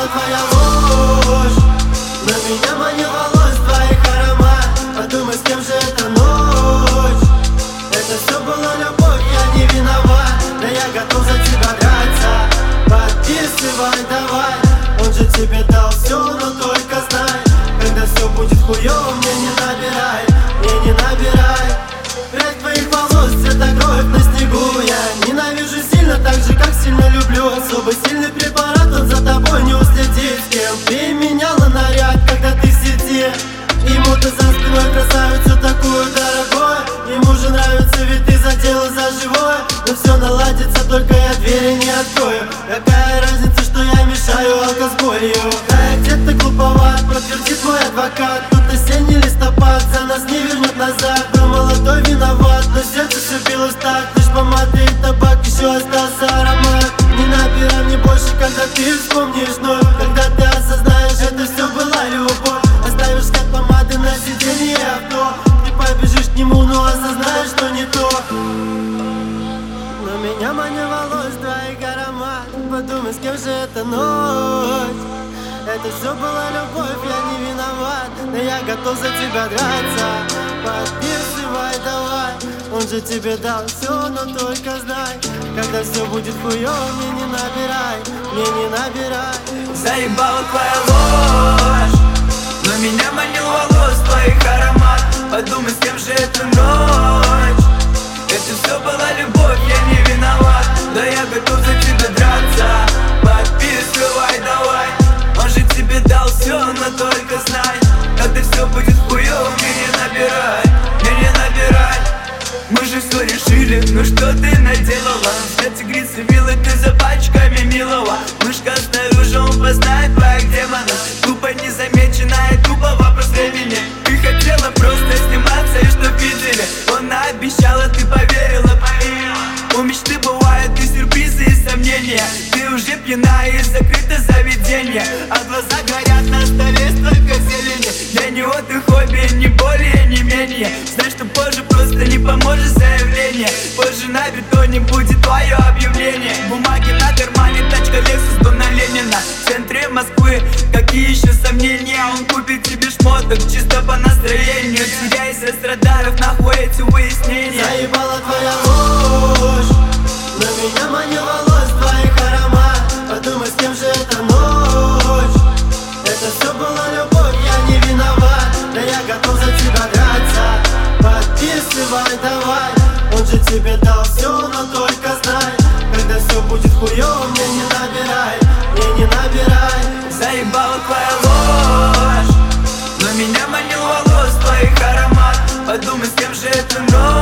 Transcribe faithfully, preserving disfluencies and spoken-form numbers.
заебала твоя ложь, но меня манил волос твоих аромат. Подумай, с кем же эта ночь. Это все была любовь, я не виноват, да я готов за тебя драться. Подписывай давай, он же тебе дал все, но только знай, когда все будет хуёво, мне не набирай, мне не набирай. Прядь твоих волос, цвета кровь на снегу. Я ненавижу сильно, так же как сильно люблю. Особо сильный препарат, он за тобой не уследит. С кем ты меняла наряд, когда ты в сети? Ему ты за спиной красавицу такую дорогую. Ему же нравится, ведь ты задела за живое. Но все наладится, только я двери не открою. Какая разница, что я мешаю алкоголю? Да я где-то глуповат, подтвердит мой адвокат. Тут осенний листопад за нас не вернет назад. Был молодой, виноват, но сердце все билось так. Лишь помады и табак, еще остался аромат. Не набирай мне больше, когда ты вспомнишь вновь. Когда ты осознаешь, это все была любовь. Оставишь след помады на сиденье авто. Ты побежишь к нему, но осознаешь, что не то. Но меня манил волос твоих аромат. Подумай, с кем же эта ночь. Это все была любовь, я не виноват, но я готов за тебя драться. Подписывай давай, он же тебе дал все, но только знай, когда все будет хуёво, мне не набирай, мне не набирай. Заебала твоя ложь, но меня манил волос твоих аромат. Подумай, с кем же эта ночь. Это все была любовь, я не виноват, да я готов за тебя драться. Подписывай давай, он же тебе дал все, но только знай, когда все будет хуёво, мне не набирай, мне не набирай. Мы же все решили, ну что ты наделала? Взгляд тигрицы милый, ты за пачками милого. Мышка снаружи, он познает твоих демонов. Тупо незамеченная, тупо вопрос времени. Ты хотела просто сниматься и чтоб видели. Он наобещала, ты поверила, поверила. У мечты бывают и сюрпризы, и сомнения. Ты уже пьяна и закрыто заведение, а глаза горят, на столе столько зелени. Я не отдых, хобби, не более, не менее. Знай, что позже просто не поможет заявление. Позже на бетоне будет твое объявление. Бумаги на кармане, тачка Lexus, дом на Ленина. В центре Москвы, какие еще сомнения? Он купит тебе шмоток, чисто по настроению. Теряйся с радаров, нахуй эти выяснения. Заебала твоя ложь, но меня манил волос твоих аромат. Подумай, с кем же эта ночь. Это все была любовь, я не виноват, да я готов за тебя драться. Подписывай давай, он же тебе дал все, но только знай, когда все будет хуёво, мне не набирай, мне не набирай. Заебала твоя ложь, но меня манил волос твоих аромат. Подумай, с кем же эта ночь.